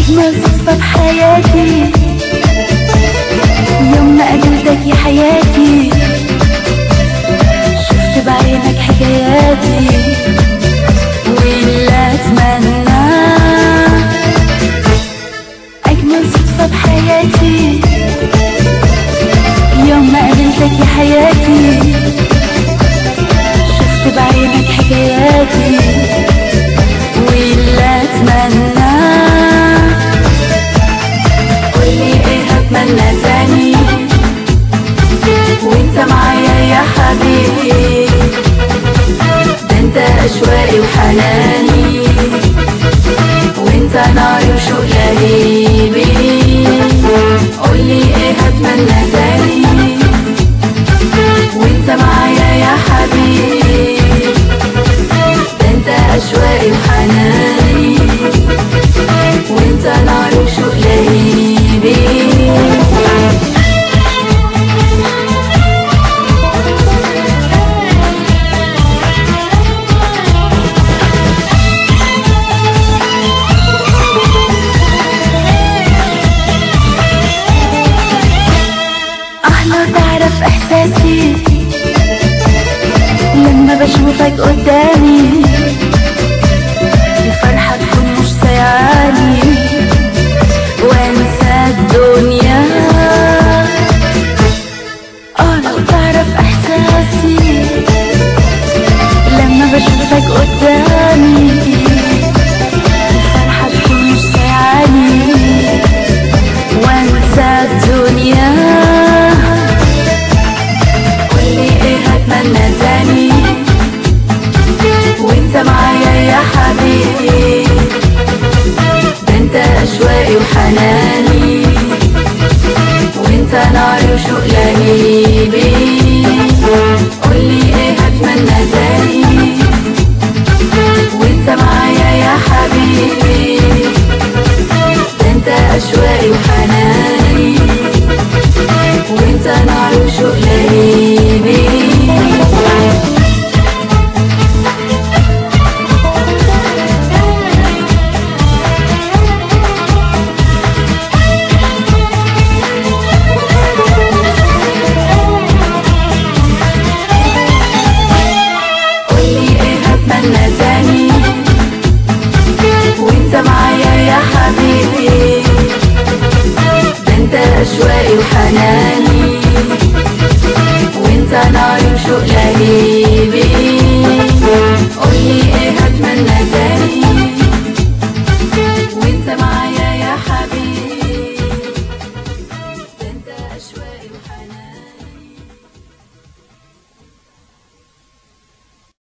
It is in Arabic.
أجمل صدفة بحياتي يوم ما قابلتك يا حياتي، شفت بعينك حكاياتي واللي أتمناه. أجمل صدفة بحياتي يوم ما قابلتك يا حياتي، شفت بعينك حكاياتي واللي أتمناه. قولي إيه هتمنى تاني وانت معايا يا حبيبي، ده انت أشواقي وحناني وانت ناري وشوق لهيبي. قولي إيه هتمنى تاني وانت معايا يا حبيبي، ده انت أشواقي وحناني وانت ناري وشوق لهيبي. تعرف احساسي لما بشوفك قدامي، الفرحة تكون مش سايعاني وانسى الدنيا. لو تعرف احساسي لما بشوفك قدامي، الفرحة تكون مش سايعاني وانسى الدنيا. أتمنى تاني وانت معايا يا حبيبي، ده انت أشواقي وحناني وانت ناري وشوق لهيبي. قولي ايه هتمنى تاني وانت معايا يا حبيبي، ده انت أشواقي وحناني وانت ناري وشوق لهيبي. أشواقي وحناني وانت ناري وشوق لهيبي. قولي ايه هتمنى تاني